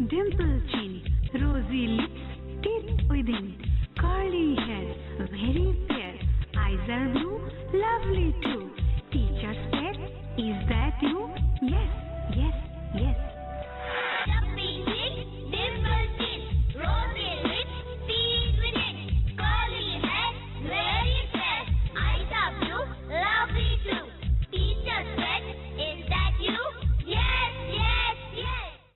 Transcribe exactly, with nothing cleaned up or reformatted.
dimple chin, rosy lips, teeth within, curly hair, very fair, eyes are blue, lovely too. Teacher's pet, is that you? Yes,